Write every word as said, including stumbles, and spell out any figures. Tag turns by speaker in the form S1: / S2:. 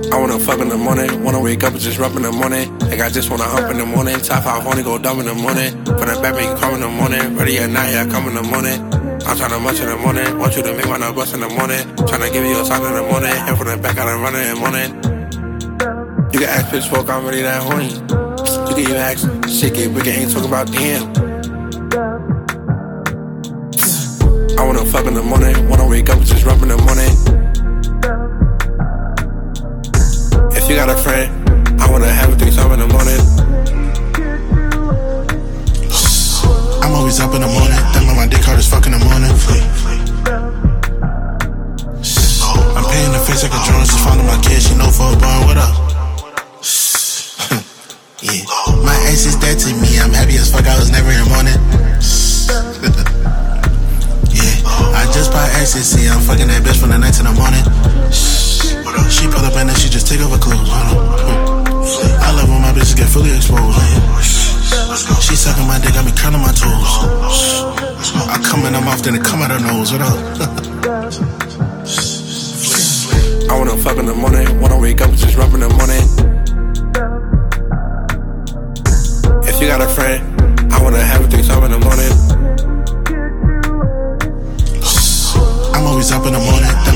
S1: I wanna fuck in the morning, wanna wake up and just rub in the morning. Like I just wanna hump in the morning, top five, only go dumb in the morning. From the back, make you come in the morning, ready at night, yeah, come in the morning. I'm tryna munch in the morning, want you to make my nut bust in the morning. Tryna give you a sign in the morning, and from the back, I done run in the morning. You can ask Pitchfork, I'm really that horny. You can even ask, shit get bigger, ain't talking about damn. I wanna fuck in the morning, wanna wake up and just rub in the morning. If you got a friend, I wanna have a threesome in the morning.
S2: I'm always up in the morning, then when my dick hard as fuck in the morning. I'm paying the face like a drone, just following my kid, she know for a bar, what up? Yeah, my ex is dead to me, I'm happy as fuck, I was never in morning. Yeah, I just bought ecstasy, I'm fucking that bitch from the night to the morning. She pull up and then she just take off her clothes. I love when my bitches get fully exposed. She sucking my dick, got me curling my toes. I come in her mouth, then it come out her nose. What up?
S1: I wanna fuck in the morning, wanna wake up and just rub in the morning. If you got a friend, I wanna have a threesome in the morning.
S2: I'm always up in the morning.